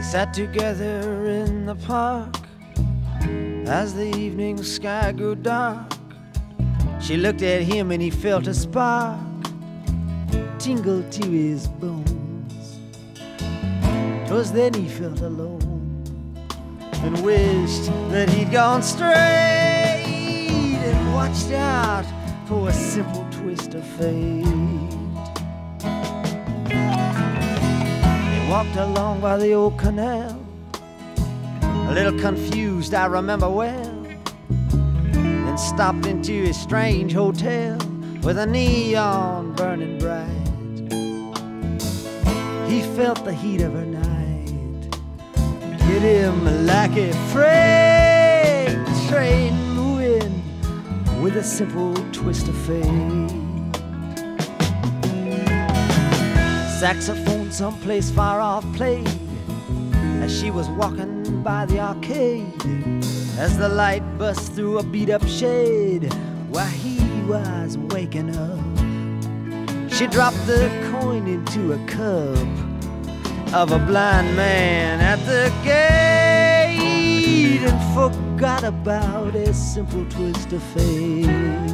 sat together in the park. As the evening sky grew dark, she looked at him and he felt a spark tingle to his bones. 'Twas then he felt alone and wished that he'd gone straight and watched out for a simple twist of fate. They walked along by the old canal, a little confused, I remember well, then stopped into a strange hotel with a neon burning bright. He felt the heat of her night hit him like a freight train moving with a simple twist of fate. Saxophone someplace far off played as she was walking by the arcade, as the light bust through a beat-up shade while he was waking up. She dropped the coin into a cup of a blind man at the gate and forgot about a simple twist of fate.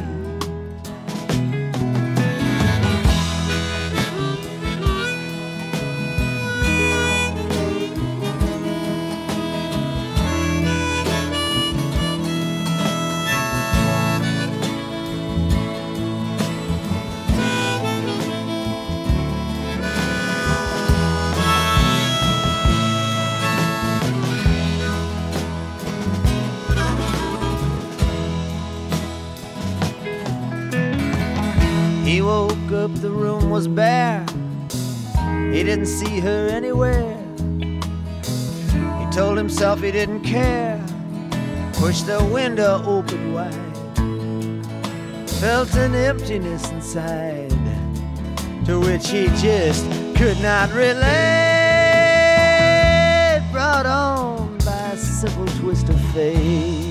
He woke up, the room was bare. He didn't see her anywhere. He told himself he didn't care. Pushed the window open wide. Felt an emptiness inside to which he just could not relate. Brought on by a simple twist of fate.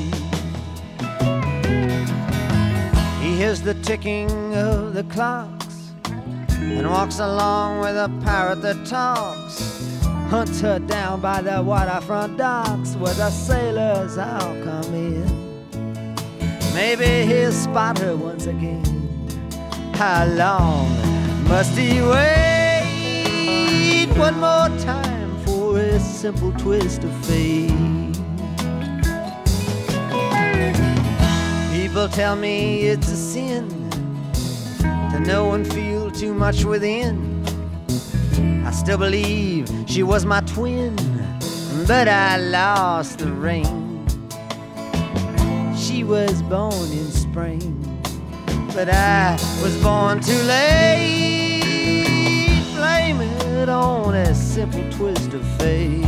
He hears the ticking of the clocks and walks along with a parrot that talks. Hunts her down by the waterfront docks where the sailors all come in. Maybe he'll spot her once again. How long must he wait? One more time for a simple twist of fate. People tell me it's a sin to know and feel too much within. I still believe she was my twin, but I lost the ring. She was born in spring, but I was born too late. Blame it on a simple twist of fate.